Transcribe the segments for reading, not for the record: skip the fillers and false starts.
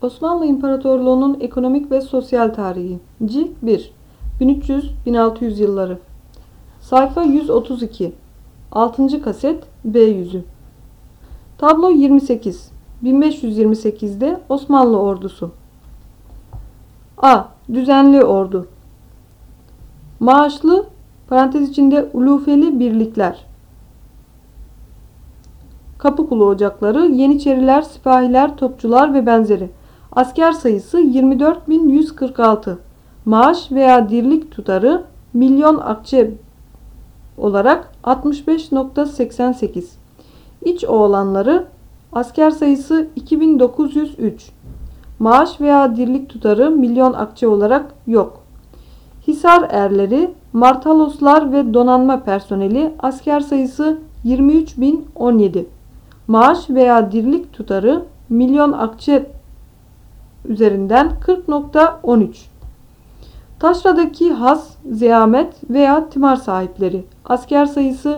Osmanlı İmparatorluğu'nun ekonomik ve sosyal tarihi. Cilt 1. 1300-1600 yılları. Sayfa 132. 6. kaset B yüzü. Tablo 28. 1528'de Osmanlı ordusu. A. Düzenli ordu. Maaşlı parantez içinde ulufeli birlikler. Kapıkulu ocakları, yeniçeriler, sipahiler, topçular ve benzeri. Asker sayısı 24.146. Maaş veya dirlik tutarı milyon akçe olarak 65.88. İç oğlanları asker sayısı 2903. Maaş veya dirlik tutarı milyon akçe olarak yok. Hisar erleri, martaloslar ve donanma personeli asker sayısı 23.017. Maaş veya dirlik tutarı milyon akçe üzerinden 40.13. Taşra'daki has, zeamet veya timar sahipleri asker sayısı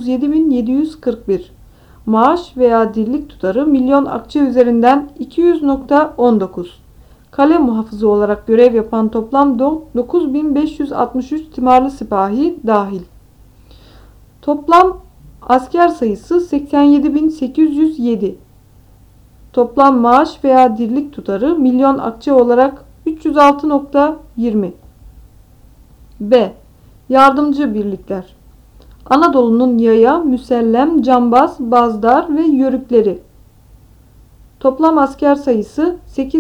37.741. Maaş veya dirlik tutarı milyon akçe üzerinden 200.19. Kale muhafızı olarak görev yapan toplam 9.563 timarlı sipahi dahil. Toplam asker sayısı 87.807. Toplam maaş veya dirlik tutarı milyon akçe olarak 306.20. B. Yardımcı birlikler. Anadolu'nun yaya, müsellem, cambaz, bazdar ve yörükleri. Toplam asker sayısı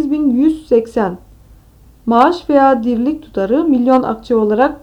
8180. Maaş veya dirlik tutarı milyon akçe olarak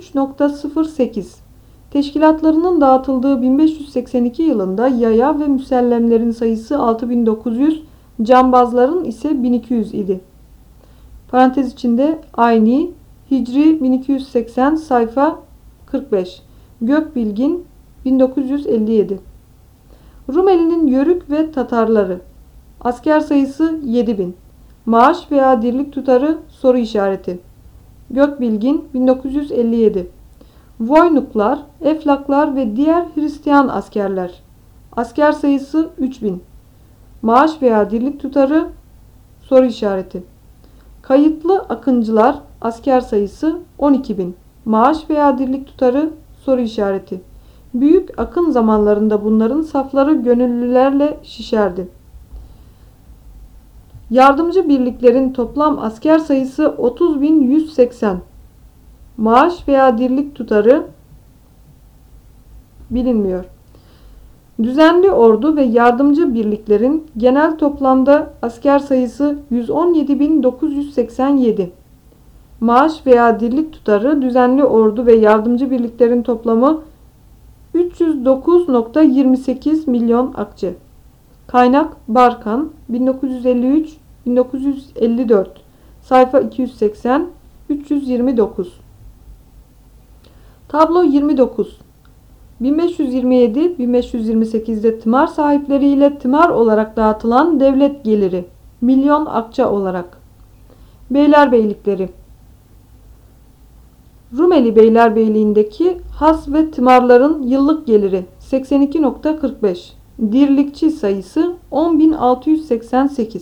3.08. Teşkilatlarının dağıtıldığı 1582 yılında yaya ve müsellemlerin sayısı 6900, cambazların ise 1200 idi. Parantez içinde Ayni, Hicri 1280, sayfa 45. Gökbilgin 1957. Rumeli'nin Yörük ve Tatarları. Asker sayısı 7000. Maaş veya dirlik tutarı soru işareti. Gökbilgin 1957. Voynuklar, Eflaklar ve diğer Hristiyan askerler. Asker sayısı 3000. Maaş veya dirlik tutarı soru işareti. Kayıtlı akıncılar asker sayısı 12.000. Maaş veya dirlik tutarı soru işareti. Büyük akın zamanlarında bunların safları gönüllülerle şişerdi. Yardımcı birliklerin toplam asker sayısı 30.180. Maaş veya dirlik tutarı bilinmiyor. Düzenli ordu ve yardımcı birliklerin genel toplamda asker sayısı 117.987. Maaş veya dirlik tutarı düzenli ordu ve yardımcı birliklerin toplamı 309.28 milyon akçe. Kaynak Barkan 1953-1954, sayfa 280 329. Tablo 29. 1527-1528'de tımar sahipleriyle tımar olarak dağıtılan devlet geliri milyon akçe olarak. Beylerbeylikleri. Rumeli Beylerbeyliğindeki has ve tımarların yıllık geliri 82.45. Dirlikçi sayısı 10.688.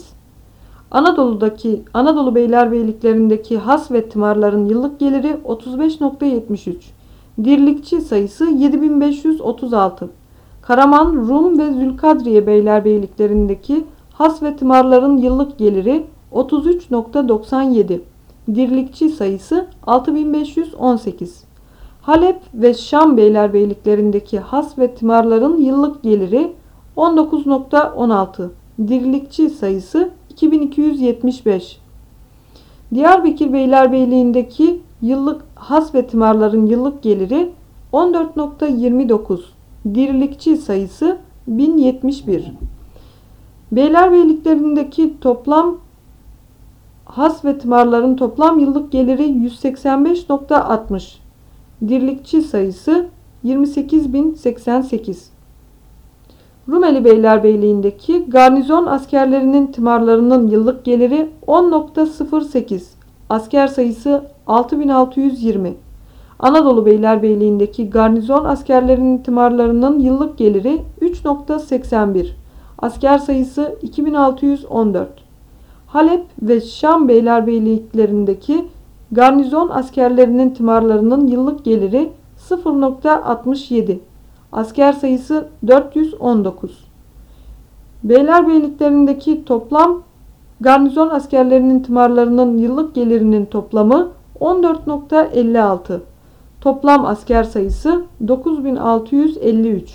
Anadolu Beylerbeyliklerindeki has ve tımarların yıllık geliri 35.73. Dirlikçi sayısı 7536. Karaman, Rum ve Zülkadriye Beylerbeyliklerindeki has ve tımarların yıllık geliri 33.97. Dirlikçi sayısı 6518. Halep ve Şam Beylerbeyliklerindeki has ve tımarların yıllık geliri 19.16. Dirlikçi sayısı 2275. Diyarbakır Beylerbeyliğindeki yıllık has ve tımarların yıllık geliri 14.29. Dirlikçi sayısı 1071. Beylerbeyliklerindeki toplam has ve tımarların toplam yıllık geliri 185.60. Dirlikçi sayısı 28.088. Rumeli Beylerbeyliğindeki garnizon askerlerinin tımarlarının yıllık geliri 10.08. Asker sayısı 6620. Anadolu Beylerbeyliğindeki garnizon askerlerinin tımarlarının yıllık geliri 3.81. Asker sayısı 2614. Halep ve Şam beylerbeyliklerindeki garnizon askerlerinin tımarlarının yıllık geliri 0,67, asker sayısı 419. Beylerbeyliklerindeki toplam garnizon askerlerinin tımarlarının yıllık gelirinin toplamı 14,56. Toplam asker sayısı 9653.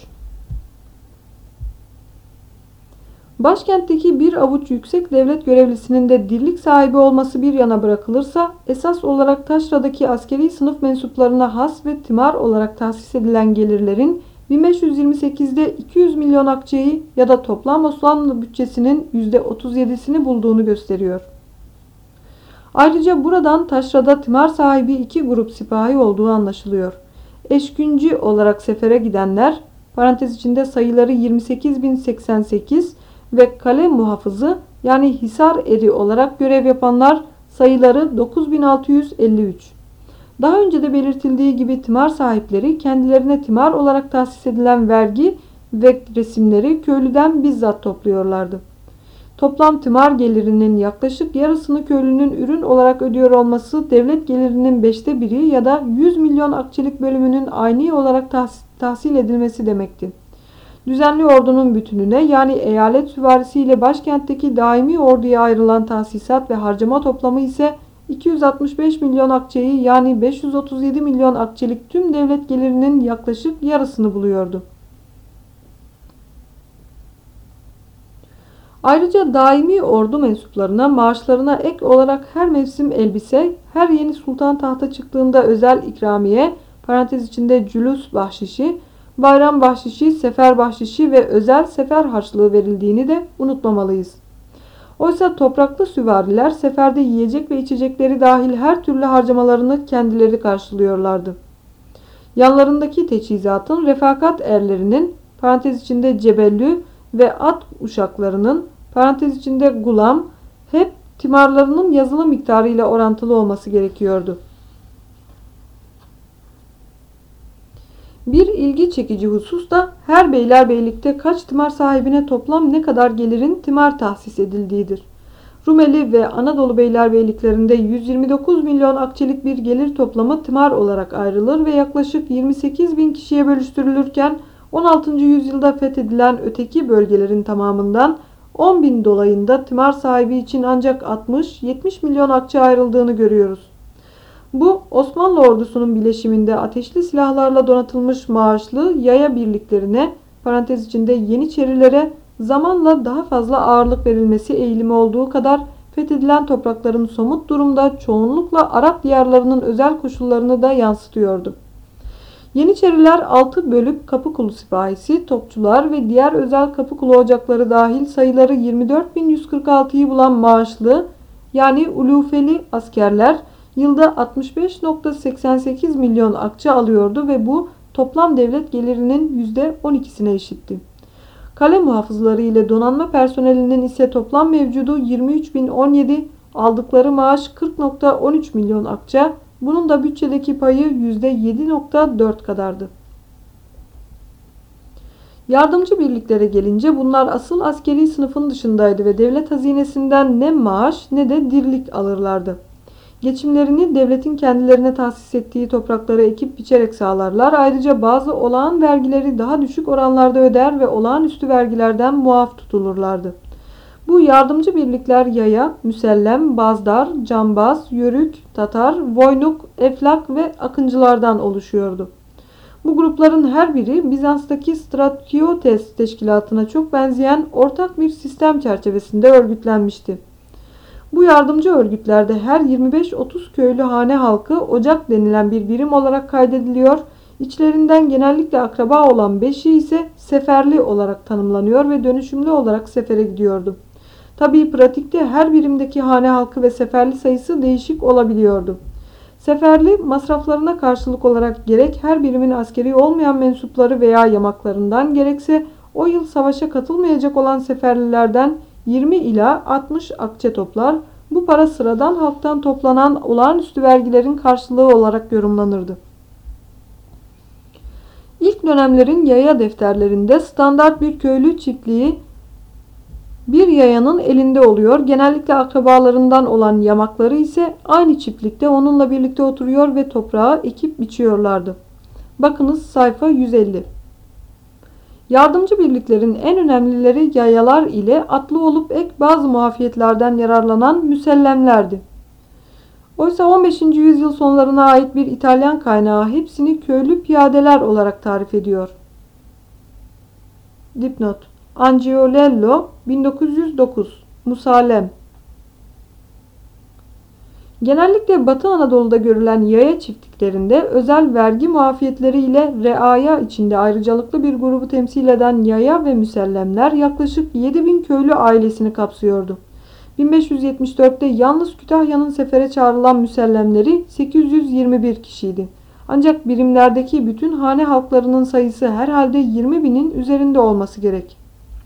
Başkentteki bir avuç yüksek devlet görevlisinin de dirlik sahibi olması bir yana bırakılırsa, esas olarak taşradaki askeri sınıf mensuplarına has ve tımar olarak tahsis edilen gelirlerin 1528'de 200 milyon akçeyi ya da toplam Osmanlı bütçesinin %37'sini bulduğunu gösteriyor. Ayrıca buradan taşrada tımar sahibi iki grup sipahi olduğu anlaşılıyor. Eşkünci olarak sefere gidenler, parantez içinde sayıları 28.088 ve kale muhafızı yani hisar eri olarak görev yapanlar sayıları 9653. Daha önce de belirtildiği gibi tımar sahipleri kendilerine tımar olarak tahsis edilen vergi ve resimleri köylüden bizzat topluyorlardı. Toplam tımar gelirinin yaklaşık yarısını köylünün ürün olarak ödüyor olması devlet gelirinin 5'te biri ya da 100 milyon akçelik bölümünün ayni olarak tahsil edilmesi demekti. Düzenli ordunun bütününe yani eyalet süvarisi ile başkentteki daimi orduya ayrılan tahsisat ve harcama toplamı ise 265 milyon akçeyi yani 537 milyon akçelik tüm devlet gelirinin yaklaşık yarısını buluyordu. Ayrıca daimi ordu mensuplarına maaşlarına ek olarak her mevsim elbise, her yeni sultan tahta çıktığında özel ikramiye, parantez içinde cülus bahşişi, bayram bahşişi, sefer bahşişi ve özel sefer harçlığı verildiğini de unutmamalıyız. Oysa topraklı süvariler seferde yiyecek ve içecekleri dahil her türlü harcamalarını kendileri karşılıyorlardı. Yanlarındaki teçhizatın refakat erlerinin, parantez içinde cebellü ve at uşaklarının, parantez içinde gulam, hep timarlarının yazılı miktarıyla orantılı olması gerekiyordu. Bir ilgi çekici husus da her beylerbeylikte kaç tımar sahibine toplam ne kadar gelirin tımar tahsis edildiğidir. Rumeli ve Anadolu beylerbeyliklerinde 129 milyon akçelik bir gelir toplamı tımar olarak ayrılır ve yaklaşık 28 bin kişiye bölüştürülürken 16. yüzyılda fethedilen öteki bölgelerin tamamından 10 bin dolayında tımar sahibi için ancak 60-70 milyon akçe ayrıldığını görüyoruz. Bu Osmanlı ordusunun bileşiminde ateşli silahlarla donatılmış maaşlı yaya birliklerine, parantez içinde yeniçerilere zamanla daha fazla ağırlık verilmesi eğilimi olduğu kadar fethedilen toprakların somut durumda çoğunlukla Arap diyarlarının özel koşullarını da yansıtıyordu. Yeniçeriler 6 bölük kapıkulu sipahisi, topçular ve diğer özel kapıkulu ocakları dahil sayıları 24.146'yı bulan maaşlı yani ulufeli askerler yılda 65,88 milyon akçe alıyordu ve bu toplam devlet gelirinin %12'sine eşitti. Kale muhafızları ile donanma personelinin ise toplam mevcudu 23.017, aldıkları maaş 40,13 milyon akçe, bunun da bütçedeki payı %7,4 kadardı. Yardımcı birliklere gelince bunlar asıl askeri sınıfın dışındaydı ve devlet hazinesinden ne maaş ne de dirlik alırlardı. Geçimlerini devletin kendilerine tahsis ettiği topraklara ekip biçerek sağlarlar. Ayrıca bazı olağan vergileri daha düşük oranlarda öder ve olağanüstü vergilerden muaf tutulurlardı. Bu yardımcı birlikler yaya, müsellem, bazdar, cambaz, yörük, tatar, voynuk, eflak ve akıncılardan oluşuyordu. Bu grupların her biri Bizans'taki Stratiotes teşkilatına çok benzeyen ortak bir sistem çerçevesinde örgütlenmişti. Bu yardımcı örgütlerde her 25-30 köylü hane halkı ocak denilen bir birim olarak kaydediliyor, içlerinden genellikle akraba olan 5'i ise seferli olarak tanımlanıyor ve dönüşümlü olarak sefere gidiyordu. Tabii pratikte her birimdeki hane halkı ve seferli sayısı değişik olabiliyordu. Seferli masraflarına karşılık olarak gerek her birimin askeri olmayan mensupları veya yamaklarından gerekse o yıl savaşa katılmayacak olan seferlilerden 20 ila 60 akçe toplar. Bu para sıradan halktan toplanan olağanüstü vergilerin karşılığı olarak yorumlanırdı. İlk dönemlerin yaya defterlerinde standart bir köylü çiftliği Bir yayanın elinde oluyor. Genellikle akrabalarından olan yamakları ise aynı çiftlikte onunla birlikte oturuyor ve toprağa ekip biçiyorlardı. Bakınız sayfa 150. Yardımcı birliklerin en önemlileri yayalar ile atlı olup ek bazı muafiyetlerden yararlanan müsellemlerdi. Oysa 15. yüzyıl sonlarına ait bir İtalyan kaynağı hepsini köylü piyadeler olarak tarif ediyor. Dipnot: Angiolello 1909 Musalem. Genellikle Batı Anadolu'da görülen yaya çiftliklerinde özel vergi muafiyetleri ile reaya içinde ayrıcalıklı bir grubu temsil eden yaya ve müsellemler yaklaşık 7.000 köylü ailesini kapsıyordu. 1574'te yalnız Kütahya'nın sefere çağrılan müsellemleri 821 kişiydi. Ancak birimlerdeki bütün hane halklarının sayısı herhalde 20.000'in üzerinde olması gerek.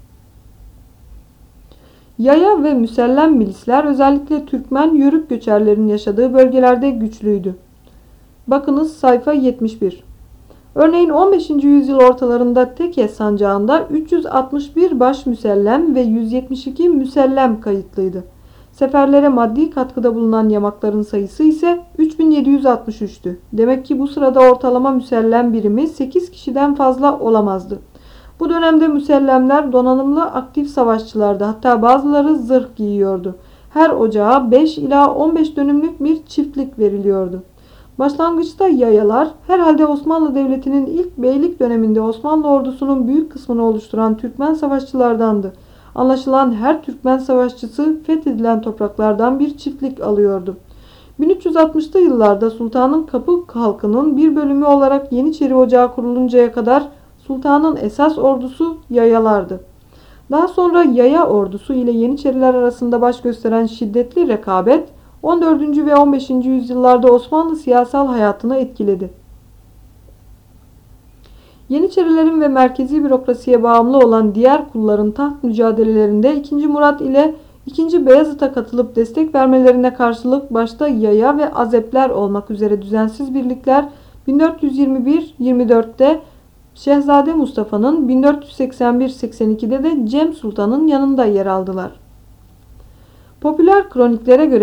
Yaya ve müsellem milisler özellikle Türkmen Yörük göçerlerin yaşadığı bölgelerde güçlüydü. Bakınız sayfa 71. Örneğin 15. yüzyıl ortalarında Teke sancağında 361 baş müsellem ve 172 müsellem kayıtlıydı. Seferlere maddi katkıda bulunan yamakların sayısı ise 3763'tü. Demek ki bu sırada ortalama müsellem birimi 8 kişiden fazla olamazdı. Bu dönemde müsellemler donanımlı aktif savaşçılardı. Hatta bazıları zırh giyiyordu. Her ocağa 5 ila 15 dönümlük bir çiftlik veriliyordu. Başlangıçta yayalar herhalde Osmanlı Devleti'nin ilk beylik döneminde Osmanlı ordusunun büyük kısmını oluşturan Türkmen savaşçılardandı. Anlaşılan her Türkmen savaşçısı fethedilen topraklardan bir çiftlik alıyordu. 1360'lı yıllarda sultanın kapı halkının bir bölümü olarak Yeniçeri Ocağı kuruluncaya kadar sultanın esas ordusu yayalardı. Daha sonra yaya ordusu ile Yeniçeriler arasında baş gösteren şiddetli rekabet 14. ve 15. yüzyıllarda Osmanlı siyasal hayatını etkiledi. Yeniçerilerin ve merkezi bürokrasiye bağımlı olan diğer kulların taht mücadelelerinde 2. Murat ile 2. Beyazıt'a katılıp destek vermelerine karşılık başta yaya ve azepler olmak üzere düzensiz birlikler 1421-24'te Şehzade Mustafa'nın, 1481-82'de de Cem Sultan'ın yanında yer aldılar. Popüler kroniklere göre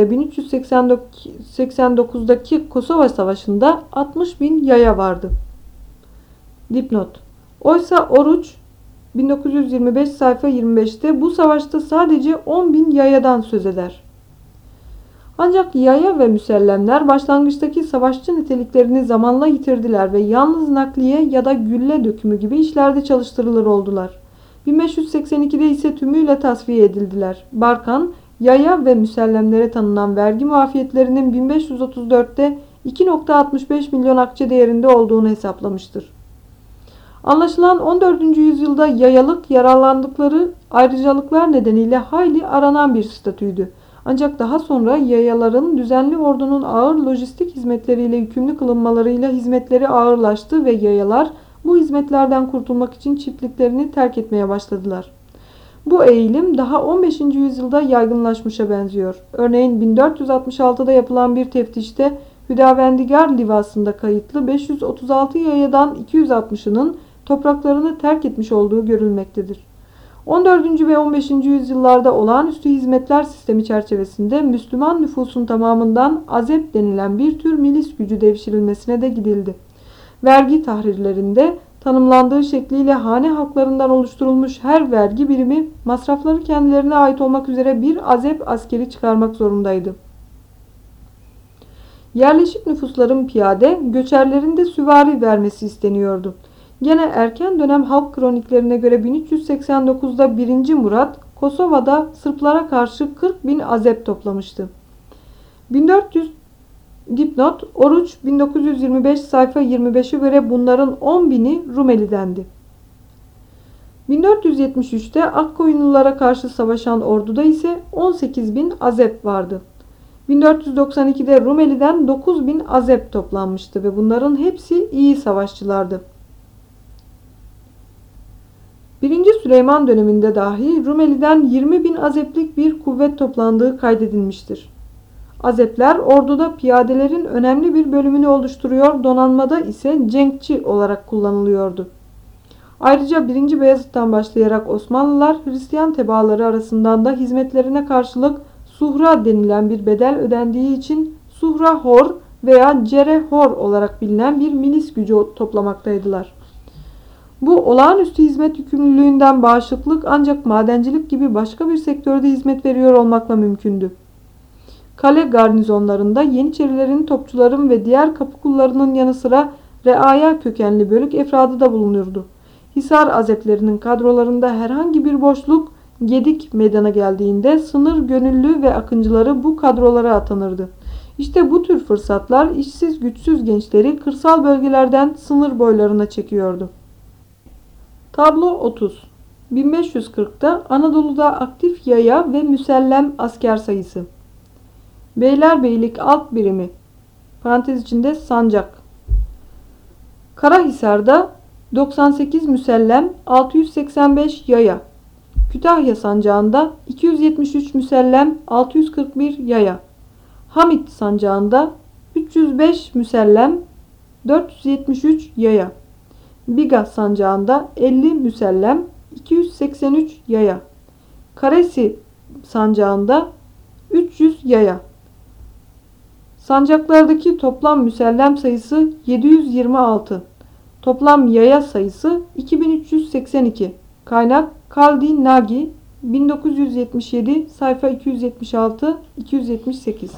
1389'daki Kosova Savaşı'nda 60.000 yaya vardı. Dipnot: Oysa Oruç 1925 sayfa 25'te bu savaşta sadece 10.000 yayadan söz eder. Ancak yaya ve müsellemler başlangıçtaki savaşçı niteliklerini zamanla yitirdiler ve yalnız nakliye ya da gülle dökümü gibi işlerde çalıştırılır oldular. 1582'de ise tümüyle tasfiye edildiler. Barkan, yaya ve müsellemlere tanınan vergi muafiyetlerinin 1534'te 2,65 milyon akçe değerinde olduğunu hesaplamıştır. Anlaşılan 14. yüzyılda yayalık yararlandıkları ayrıcalıklar nedeniyle hayli aranan bir statüydü. Ancak daha sonra yayaların düzenli ordunun ağır lojistik hizmetleriyle yükümlü kılınmalarıyla hizmetleri ağırlaştı ve yayalar bu hizmetlerden kurtulmak için çiftliklerini terk etmeye başladılar. Bu eğilim daha 15. yüzyılda yaygınlaşmışa benziyor. Örneğin 1466'da yapılan bir teftişte Hüdavendigar Livası'nda kayıtlı 536 yayadan 260'ının topraklarını terk etmiş olduğu görülmektedir. 14. ve 15. yüzyıllarda olağanüstü hizmetler sistemi çerçevesinde Müslüman nüfusun tamamından azep denilen bir tür milis gücü devşirilmesine de gidildi. Vergi tahrirlerinde tanımlandığı şekliyle hane halklarından oluşturulmuş her vergi birimi masrafları kendilerine ait olmak üzere bir azep askeri çıkarmak zorundaydı. Yerleşik nüfusların piyade, göçerlerin de süvari vermesi isteniyordu. Gene erken dönem halk kroniklerine göre 1389'da 1. Murat Kosova'da Sırplara karşı 40.000 azep toplamıştı. 1400 Dipnot: Oruç 1925 sayfa 25'e göre bunların 10.000'i Rumeli'dendi. 1473'te Akkoyunlulara karşı savaşan orduda ise 18.000 azep vardı. 1492'de Rumeli'den 9.000 azep toplanmıştı ve bunların hepsi iyi savaşçılardı. 1. Süleyman döneminde dahi Rumeli'den 20.000 azeplik bir kuvvet toplandığı kaydedilmiştir. Azepler orduda piyadelerin önemli bir bölümünü oluşturuyor, donanmada ise cenkçi olarak kullanılıyordu. Ayrıca 1. Beyazıt'tan başlayarak Osmanlılar Hristiyan tebaaları arasından da hizmetlerine karşılık suhra denilen bir bedel ödendiği için suhra hor veya cere hor olarak bilinen bir milis gücü toplamaktaydılar. Bu olağanüstü hizmet yükümlülüğünden bağışıklık ancak madencilik gibi başka bir sektörde hizmet veriyor olmakla mümkündü. Kale garnizonlarında Yeniçerilerin, topçuların ve diğer kapı kullarının yanı sıra reaya kökenli bölük efradı da bulunurdu. Hisar azeplerinin kadrolarında herhangi bir boşluk gedik meydana geldiğinde sınır gönüllü ve akıncıları bu kadrolara atanırdı. İşte bu tür fırsatlar işsiz güçsüz gençleri kırsal bölgelerden sınır boylarına çekiyordu. Tablo 30. 1540'da Anadolu'da aktif yaya ve müsellem asker sayısı. Beylerbeylik alt birimi parantez içinde sancak. Karahisar'da 98 müsellem, 685 yaya. Kütahya sancağında 273 müsellem, 641 yaya. Hamit sancağında 305 müsellem, 473 yaya. Biga sancağında 50 müsellem, 283 yaya. Karesi sancağında 300 yaya. Sancaklardaki toplam müsellem sayısı 726. Toplam yaya sayısı 2382. Kaynak Kaldi Nagi 1977 sayfa 276-278.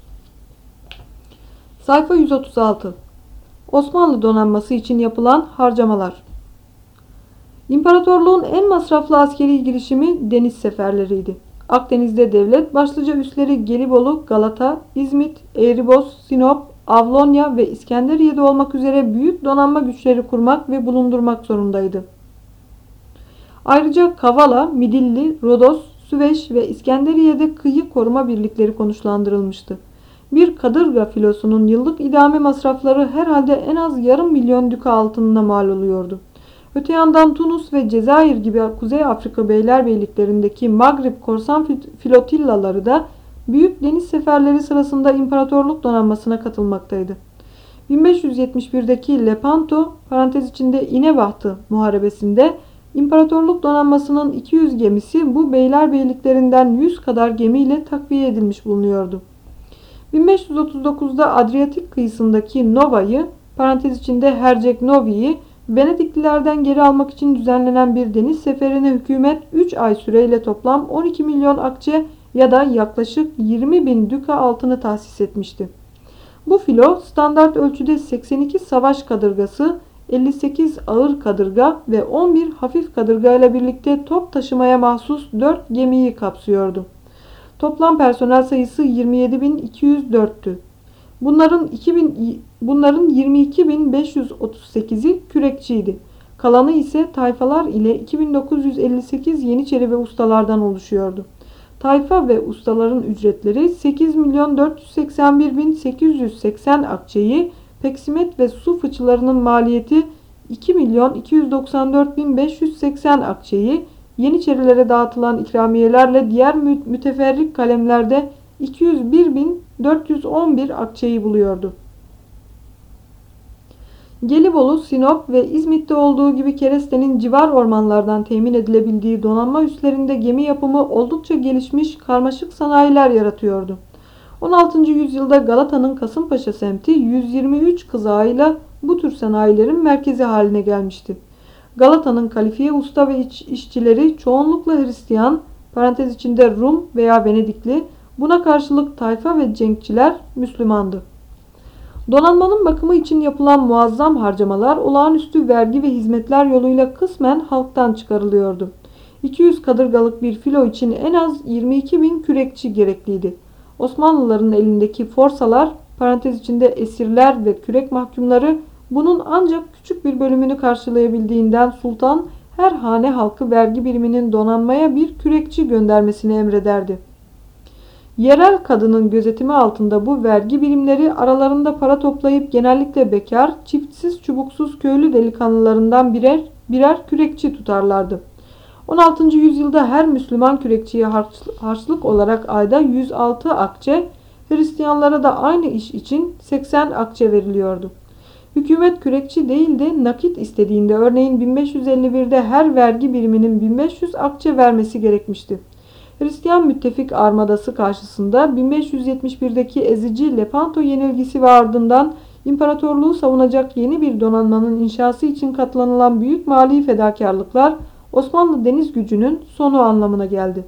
Sayfa 136. Osmanlı donanması için yapılan harcamalar. İmparatorluğun en masraflı askeri girişimi deniz seferleriydi. Akdeniz'de devlet başlıca üsleri Gelibolu, Galata, İzmit, Eğriboz, Sinop, Avlonya ve İskenderiye'de olmak üzere büyük donanma güçleri kurmak ve bulundurmak zorundaydı. Ayrıca Kavala, Midilli, Rodos, Süveyş ve İskenderiye'de kıyı koruma birlikleri konuşlandırılmıştı. Bir kadırga filosunun yıllık idame masrafları herhalde en az yarım milyon düka altınına mal oluyordu. Öte yandan Tunus ve Cezayir gibi Kuzey Afrika beylerbeyliklerindeki Maghrib korsan flotillaları da büyük deniz seferleri sırasında imparatorluk donanmasına katılmaktaydı. 1571'deki Lepanto parantez içinde İnebahtı muharebesinde imparatorluk donanmasının 200 gemisi bu beylerbeyliklerinden 100 kadar gemiyle takviye edilmiş bulunuyordu. 1539'da Adriyatik kıyısındaki Nova'yı parantez içinde Herceg Novi'yi Venediklilerden geri almak için düzenlenen bir deniz seferine hükümet 3 ay süreyle toplam 12 milyon akçe ya da yaklaşık 20 bin düka altını tahsis etmişti. Bu filo standart ölçüde 82 savaş kadırgası, 58 ağır kadırga ve 11 hafif kadırga ile birlikte top taşımaya mahsus 4 gemiyi kapsıyordu. Toplam personel sayısı 27.204'tü. Bunların 22.538'i kürekçiydi. Kalanı ise tayfalar ile 2958 yeniçeri ve ustalardan oluşuyordu. Tayfa ve ustaların ücretleri 8.481.880 akçeyi, peksimet ve su fıçılarının maliyeti 2.294.580 akçeyi, Yeniçerilere dağıtılan ikramiyelerle diğer müteferrik kalemlerde 201.411 akçeyi buluyordu. Gelibolu, Sinop ve İzmit'te olduğu gibi kerestenin civar ormanlardan temin edilebildiği donanma üslerinde gemi yapımı oldukça gelişmiş karmaşık sanayiler yaratıyordu. 16. yüzyılda Galata'nın Kasımpaşa semti 123 kızağıyla bu tür sanayilerin merkezi haline gelmişti. Galata'nın kalifiye usta ve işçileri çoğunlukla Hristiyan, parantez içinde Rum veya Venedikli, buna karşılık tayfa ve cenkçiler Müslümandı. Donanmanın bakımı için yapılan muazzam harcamalar olağanüstü vergi ve hizmetler yoluyla kısmen halktan çıkarılıyordu. 200 kadırgalık bir filo için en az 22 bin kürekçi gerekliydi. Osmanlıların elindeki forsalar, parantez içinde esirler ve kürek mahkumları bunun ancak küçük bir bölümünü karşılayabildiğinden sultan her hane halkı vergi biriminin donanmaya bir kürekçi göndermesini emrederdi. Yerel kadının gözetimi altında bu vergi birimleri aralarında para toplayıp genellikle bekar, çiftsiz, çubuksuz köylü delikanlılarından birer kürekçi tutarlardı. 16. yüzyılda her Müslüman kürekçiye harçlık olarak ayda 106 akçe, Hristiyanlara da aynı iş için 80 akçe veriliyordu. Hükümet kürekçi değil de nakit istediğinde örneğin 1551'de her vergi biriminin 1500 akçe vermesi gerekmişti. Hristiyan müttefik armadası karşısında 1571'deki ezici Lepanto yenilgisi ve ardından imparatorluğu savunacak yeni bir donanmanın inşası için katlanılan büyük mali fedakarlıklar Osmanlı deniz gücünün sonu anlamına geldi.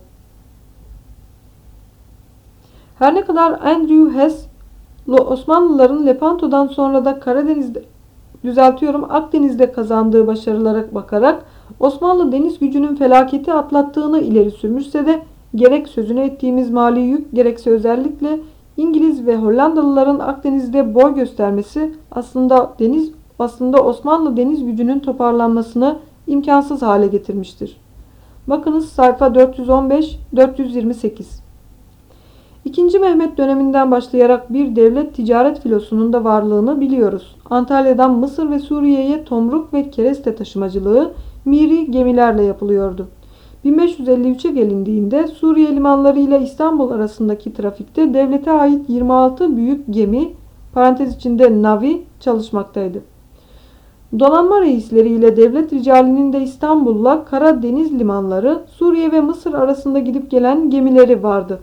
Her ne kadar Andrew Hess Osmanlıların Lepanto'dan sonra da Akdeniz'de kazandığı başarılara bakarak Osmanlı deniz gücünün felaketi atlattığını ileri sürmüşse de gerek sözünü ettiğimiz mali yük gerekse özellikle İngiliz ve Hollandalıların Akdeniz'de boy göstermesi aslında Osmanlı deniz gücünün toparlanmasını imkansız hale getirmiştir. Bakınız sayfa 415-428. İkinci Mehmet döneminden başlayarak bir devlet ticaret filosunun da varlığını biliyoruz. Antalya'dan Mısır ve Suriye'ye tomruk ve kereste taşımacılığı miri gemilerle yapılıyordu. 1553'e gelindiğinde Suriye limanları ile İstanbul arasındaki trafikte devlete ait 26 büyük gemi parantez içinde navi çalışmaktaydı. Donanma reisleri ile devlet ricalinin de İstanbul'la Karadeniz limanları, Suriye ve Mısır arasında gidip gelen gemileri vardı.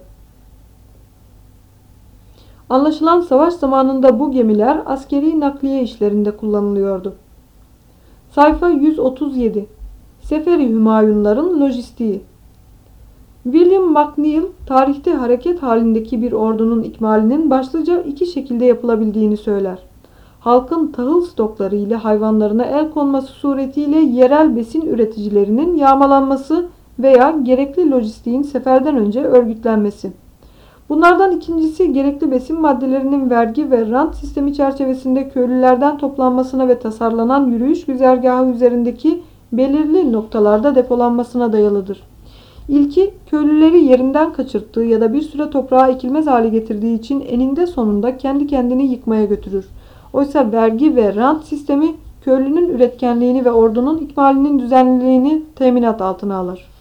Anlaşılan savaş zamanında bu gemiler askeri nakliye işlerinde kullanılıyordu. Sayfa 137. Seferi Hümayunların lojistiği. William McNeill, tarihte hareket halindeki bir ordunun ikmalinin başlıca iki şekilde yapılabildiğini söyler. Halkın tahıl stokları ile hayvanlarına el konması suretiyle yerel besin üreticilerinin yağmalanması veya gerekli lojistiğin seferden önce örgütlenmesi. Bunlardan ikincisi gerekli besin maddelerinin vergi ve rant sistemi çerçevesinde köylülerden toplanmasına ve tasarlanan yürüyüş güzergahı üzerindeki belirli noktalarda depolanmasına dayalıdır. İlki köylüleri yerinden kaçırttığı ya da bir süre toprağa ekilmez hale getirdiği için eninde sonunda kendi kendini yıkmaya götürür. Oysa vergi ve rant sistemi köylünün üretkenliğini ve ordunun ikmalinin düzenliliğini teminat altına alır.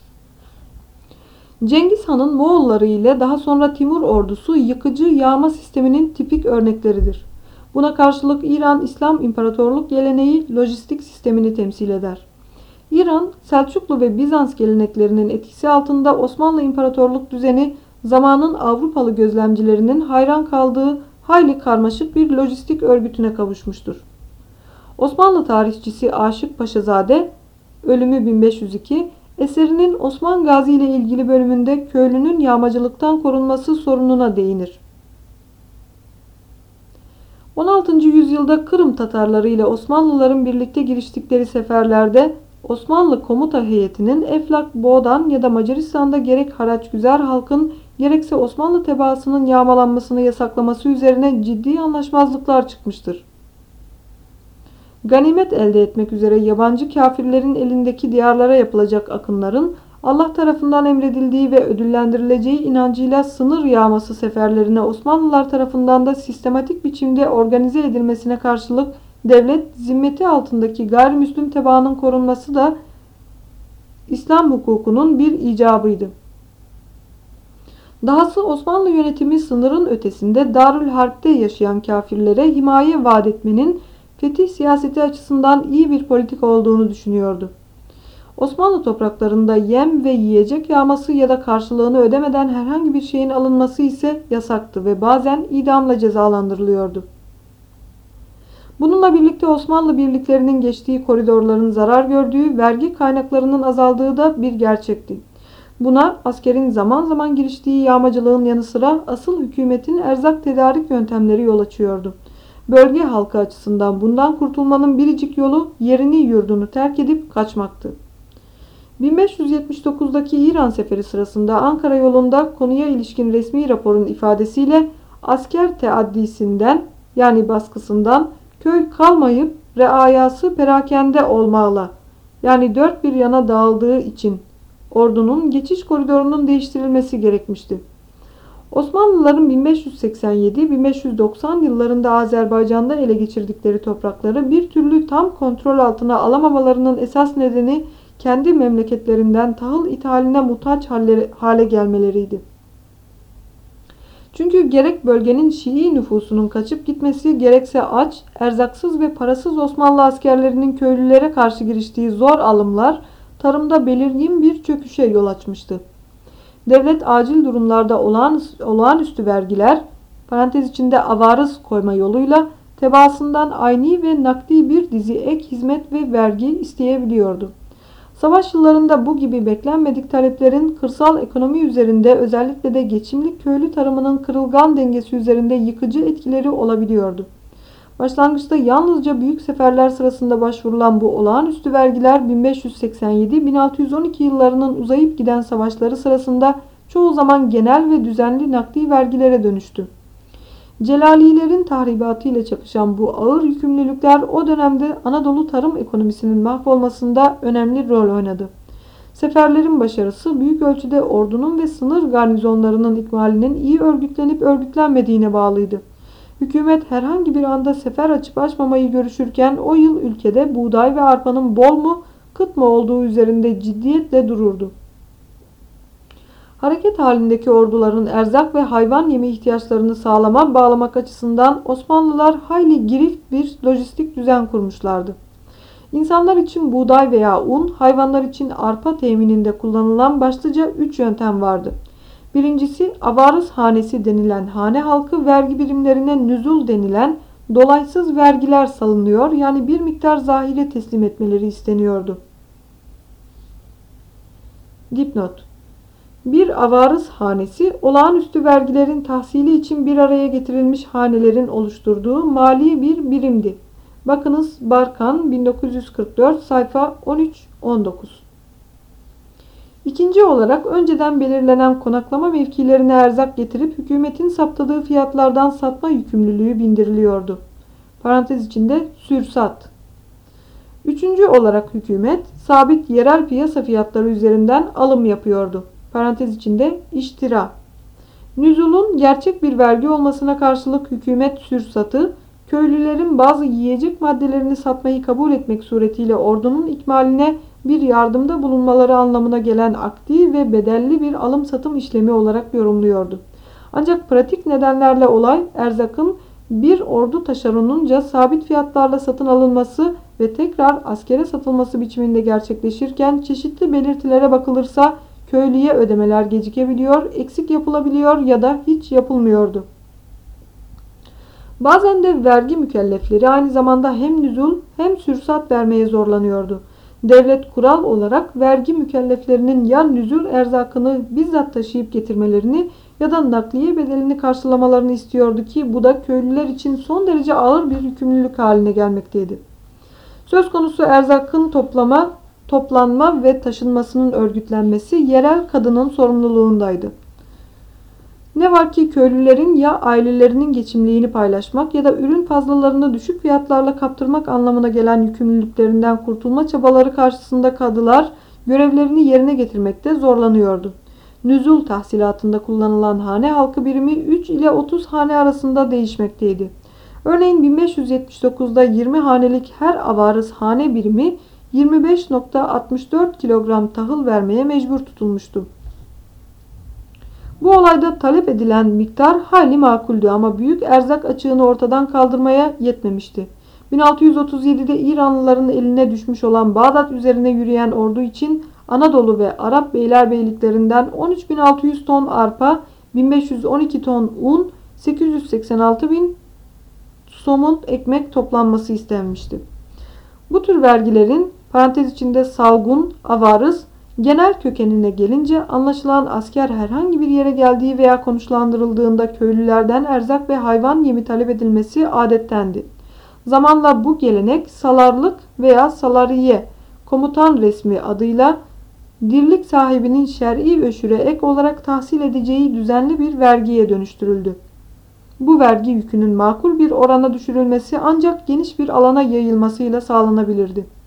Cengiz Han'ın Moğolları ile daha sonra Timur ordusu yıkıcı yağma sisteminin tipik örnekleridir. Buna karşılık İran İslam İmparatorluk geleneği lojistik sistemini temsil eder. İran, Selçuklu ve Bizans geleneklerinin etkisi altında Osmanlı İmparatorluk düzeni zamanın Avrupalı gözlemcilerinin hayran kaldığı hayli karmaşık bir lojistik örgütüne kavuşmuştur. Osmanlı tarihçisi Aşık Paşazade, ölümü 1502, eserinin Osman Gazi ile ilgili bölümünde köylünün yağmacılıktan korunması sorununa değinir. 16. yüzyılda Kırım Tatarları ile Osmanlıların birlikte giriştikleri seferlerde Osmanlı komuta heyetinin Eflak, Boğdan ya da Macaristan'da gerek haraçgüzar halkın gerekse Osmanlı tebaasının yağmalanmasını yasaklaması üzerine ciddi anlaşmazlıklar çıkmıştır. Ganimet elde etmek üzere yabancı kafirlerin elindeki diyarlara yapılacak akınların Allah tarafından emredildiği ve ödüllendirileceği inancıyla sınır yağması seferlerine Osmanlılar tarafından da sistematik biçimde organize edilmesine karşılık devlet zimmeti altındaki gayrimüslim tebaanın korunması da İslam hukukunun bir icabıydı. Dahası Osmanlı yönetimi sınırın ötesinde Darül Harp'te yaşayan kafirlere himaye vaat etmenin fetih siyaseti açısından iyi bir politika olduğunu düşünüyordu. Osmanlı topraklarında yem ve yiyecek yağması ya da karşılığını ödemeden herhangi bir şeyin alınması ise yasaktı ve bazen idamla cezalandırılıyordu. Bununla birlikte Osmanlı birliklerinin geçtiği koridorların zarar gördüğü, vergi kaynaklarının azaldığı da bir gerçekti. Buna askerin zaman zaman giriştiği yağmacılığın yanı sıra asıl hükümetin erzak tedarik yöntemleri yol açıyordu. Bölge halkı açısından bundan kurtulmanın biricik yolu yerini yurdunu terk edip kaçmaktı. 1579'daki İran seferi sırasında Ankara yolunda konuya ilişkin resmi raporun ifadesiyle asker teaddisinden yani baskısından köy kalmayıp reayası perakende olmalı yani dört bir yana dağıldığı için ordunun geçiş koridorunun değiştirilmesi gerekmişti. Osmanlıların 1587-1590 yıllarında Azerbaycan'da ele geçirdikleri toprakları bir türlü tam kontrol altına alamamalarının esas nedeni kendi memleketlerinden tahıl ithaline muhtaç hale gelmeleriydi. Çünkü gerek bölgenin Şii nüfusunun kaçıp gitmesi, gerekse aç, erzaksız ve parasız Osmanlı askerlerinin köylülere karşı giriştiği zor alımlar tarımda belirgin bir çöküşe yol açmıştı. Devlet acil durumlarda olağanüstü vergiler, parantez içinde avarız koyma yoluyla tebaasından ayni ve nakdi bir dizi ek hizmet ve vergi isteyebiliyordu. Savaş yıllarında bu gibi beklenmedik taleplerin kırsal ekonomi üzerinde, özellikle de geçimlik köylü tarımının kırılgan dengesi üzerinde yıkıcı etkileri olabiliyordu. Başlangıçta yalnızca büyük seferler sırasında başvurulan bu olağanüstü vergiler 1587-1612 yıllarının uzayıp giden savaşları sırasında çoğu zaman genel ve düzenli nakdi vergilere dönüştü. Celalilerin tahribatı ile çakışan bu ağır yükümlülükler o dönemde Anadolu tarım ekonomisinin mahvolmasında önemli rol oynadı. Seferlerin başarısı büyük ölçüde ordunun ve sınır garnizonlarının ikmalinin iyi örgütlenip örgütlenmediğine bağlıydı. Hükümet herhangi bir anda sefer açıp açmamayı görüşürken o yıl ülkede buğday ve arpanın bol mu, kıt mı olduğu üzerinde ciddiyetle dururdu. Hareket halindeki orduların erzak ve hayvan yemi ihtiyaçlarını bağlamak açısından Osmanlılar hayli girift bir lojistik düzen kurmuşlardı. İnsanlar için buğday veya un, hayvanlar için arpa temininde kullanılan başlıca 3 yöntem vardı. Birincisi, avarız hanesi denilen hane halkı vergi birimlerine nüzul denilen dolaysız vergiler salınıyor, yani bir miktar zahire teslim etmeleri isteniyordu. Dipnot: Bir avarız hanesi, olağanüstü vergilerin tahsili için bir araya getirilmiş hanelerin oluşturduğu mali bir birimdi. Bakınız Barkan 1944 sayfa 13-19. İkinci olarak önceden belirlenen konaklama mevkilerine erzak getirip hükümetin saptadığı fiyatlardan satma yükümlülüğü bindiriliyordu. Parantez içinde sürsat. Üçüncü olarak hükümet sabit yerel piyasa fiyatları üzerinden alım yapıyordu. Parantez içinde iştira. Nüzulun gerçek bir vergi olmasına karşılık hükümet sürsatı, köylülerin bazı yiyecek maddelerini satmayı kabul etmek suretiyle ordunun ikmaline bir yardımda bulunmaları anlamına gelen akdi ve bedelli bir alım-satım işlemi olarak yorumluyordu. Ancak pratik nedenlerle olay, erzakın bir ordu taşeronunca sabit fiyatlarla satın alınması ve tekrar askere satılması biçiminde gerçekleşirken çeşitli belirtilere bakılırsa köylüye ödemeler gecikebiliyor, eksik yapılabiliyor ya da hiç yapılmıyordu. Bazen de vergi mükellefleri aynı zamanda hem nüzul hem sürsat vermeye zorlanıyordu. Devlet kural olarak vergi mükelleflerinin ya nüzul erzakını bizzat taşıyıp getirmelerini ya da nakliye bedelini karşılamalarını istiyordu ki bu da köylüler için son derece ağır bir yükümlülük haline gelmekteydi. Söz konusu erzakın toplanma ve taşınmasının örgütlenmesi yerel kadının sorumluluğundaydı. Ne var ki köylülerin ya ailelerinin geçimliğini paylaşmak ya da ürün fazlalarını düşük fiyatlarla kaptırmak anlamına gelen yükümlülüklerinden kurtulma çabaları karşısında kadılar görevlerini yerine getirmekte zorlanıyordu. Nüzul tahsilatında kullanılan hane halkı birimi 3 ile 30 hane arasında değişmekteydi. Örneğin 1579'da 20 hanelik her avarız hane birimi 25,64 kilogram tahıl vermeye mecbur tutulmuştu. Bu olayda talep edilen miktar hayli makuldü ama büyük erzak açığını ortadan kaldırmaya yetmemişti. 1637'de İranlıların eline düşmüş olan Bağdat üzerine yürüyen ordu için Anadolu ve Arap beylerbeyliklerinden 13.600 ton arpa, 1512 ton un, 886.000 somut ekmek toplanması istenmişti. Bu tür vergilerin parantez içinde salgun, avarız, genel kökenine gelince anlaşılan asker herhangi bir yere geldiği veya konuşlandırıldığında köylülerden erzak ve hayvan yemi talep edilmesi adettendi. Zamanla bu gelenek salarlık veya salariye, komutan resmi adıyla dirlik sahibinin şer'i öşüre ek olarak tahsil edeceği düzenli bir vergiye dönüştürüldü. Bu vergi yükünün makul bir orana düşürülmesi ancak geniş bir alana yayılmasıyla sağlanabilirdi.